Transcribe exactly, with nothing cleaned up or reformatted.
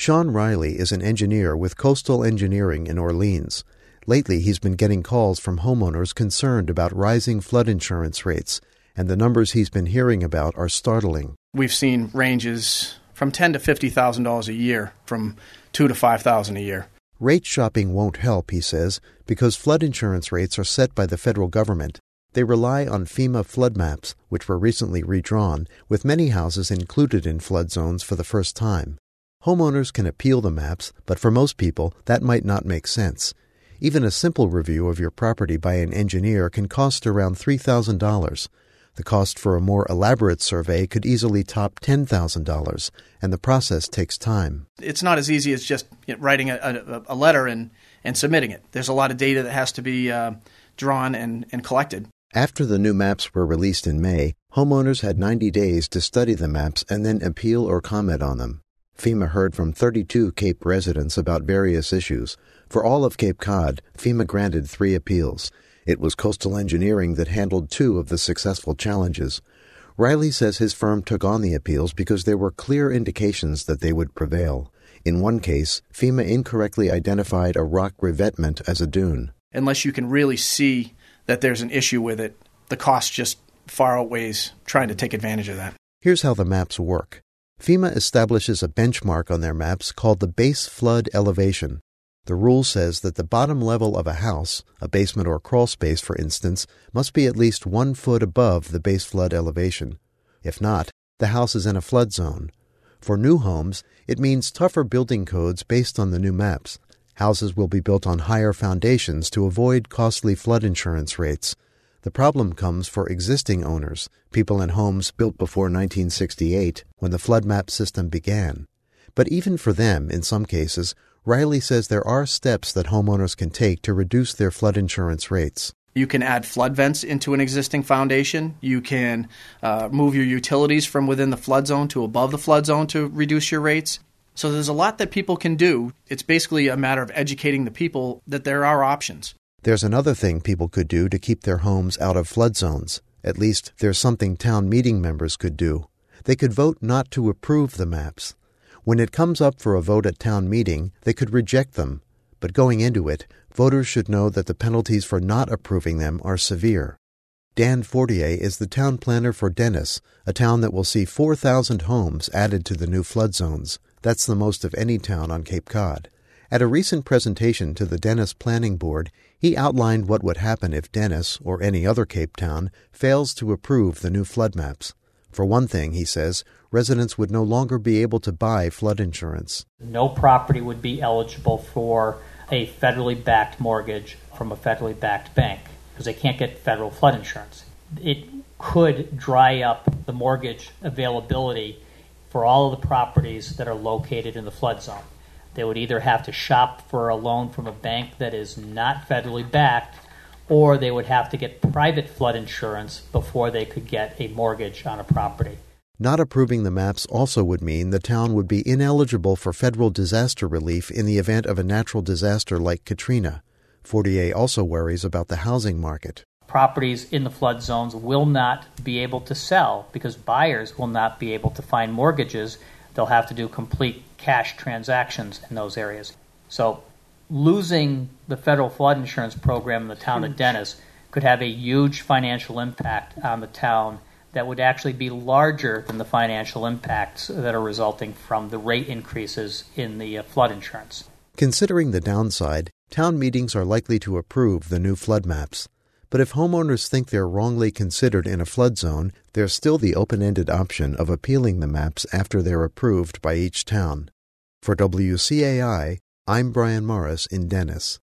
Sean Riley is an engineer with Coastal Engineering in Orleans. Lately, he's been getting calls from homeowners concerned about rising flood insurance rates, and the numbers he's been hearing about are startling. We've seen ranges from ten thousand dollars to fifty thousand dollars a year, from two thousand dollars to five thousand dollars a year. Rate shopping won't help, he says, because flood insurance rates are set by the federal government. They rely on FEMA flood maps, which were recently redrawn, with many houses included in flood zones for the first time. Homeowners can appeal the maps, but for most people, that might not make sense. Even a simple review of your property by an engineer can cost around three thousand dollars. The cost for a more elaborate survey could easily top ten thousand dollars, and the process takes time. It's not as easy as just writing a, a, a letter and, and submitting it. There's a lot of data that has to be uh, drawn and, and collected. After the new maps were released in May, homeowners had ninety days to study the maps and then appeal or comment on them. FEMA heard from thirty-two Cape residents about various issues. For all of Cape Cod, FEMA granted three appeals. It was Coastal Engineering that handled two of the successful challenges. Riley says his firm took on the appeals because there were clear indications that they would prevail. In one case, FEMA incorrectly identified a rock revetment as a dune. Unless you can really see that there's an issue with it, the cost just far outweighs trying to take advantage of that. Here's how the maps work. FEMA establishes a benchmark on their maps called the base flood elevation. The rule says that the bottom level of a house, a basement or crawl space for instance, must be at least one foot above the base flood elevation. If not, the house is in a flood zone. For new homes, it means tougher building codes based on the new maps. Houses will be built on higher foundations to avoid costly flood insurance rates. The problem comes for existing owners, people in homes built before nineteen sixty-eight, when the flood map system began. But even for them, in some cases, Riley says there are steps that homeowners can take to reduce their flood insurance rates. You can add flood vents into an existing foundation. You can uh, move your utilities from within the flood zone to above the flood zone to reduce your rates. So there's a lot that people can do. It's basically a matter of educating the people that there are options. There's another thing people could do to keep their homes out of flood zones. At least there's something town meeting members could do. They could vote not to approve the maps. When it comes up for a vote at town meeting, they could reject them. But going into it, voters should know that the penalties for not approving them are severe. Dan Fortier is the town planner for Dennis, a town that will see four thousand homes added to the new flood zones. That's the most of any town on Cape Cod. At a recent presentation to the Dennis Planning Board, he outlined what would happen if Dennis, or any other Cape town, fails to approve the new flood maps. For one thing, he says, residents would no longer be able to buy flood insurance. No property would be eligible for a federally backed mortgage from a federally backed bank because they can't get federal flood insurance. It could dry up the mortgage availability for all of the properties that are located in the flood zone. They would either have to shop for a loan from a bank that is not federally backed, or they would have to get private flood insurance before they could get a mortgage on a property. Not approving the maps also would mean the town would be ineligible for federal disaster relief in the event of a natural disaster like Katrina. Fortier also worries about the housing market. Properties in the flood zones will not be able to sell because buyers will not be able to find mortgages. They'll have to do complete cash transactions in those areas. So losing the federal flood insurance program in the town of Dennis could have a huge financial impact on the town that would actually be larger than the financial impacts that are resulting from the rate increases in the uh, flood insurance. Considering the downside, town meetings are likely to approve the new flood maps. But if homeowners think they're wrongly considered in a flood zone, there's still the open-ended option of appealing the maps after they're approved by each town. For W C A I, I'm Brian Morris in Dennis.